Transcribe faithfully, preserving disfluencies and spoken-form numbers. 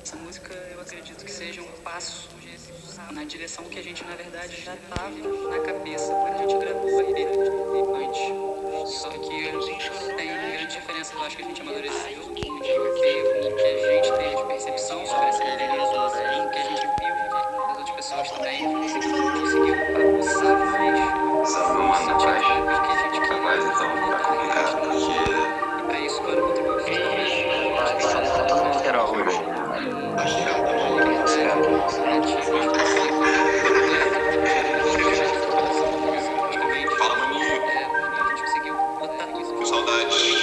Essa música, eu acredito que seja um passo na direção que a gente, na verdade, já estava na cabeça quando a gente gravou a E P antes. Só que tem grande diferença, eu acho que a gente amadureceu, o que a gente teve de percepção sobre essa beleza, o que a gente viu das outras pessoas também, conseguiu aguçar mais Sabe, manda mais, o que a gente queria. mais então, pra comunicar, porque E para isso, agora eu vou ter tá todo mundo que era hoje. Fala, maninho. a gente conseguiu botar isso. Com saudade.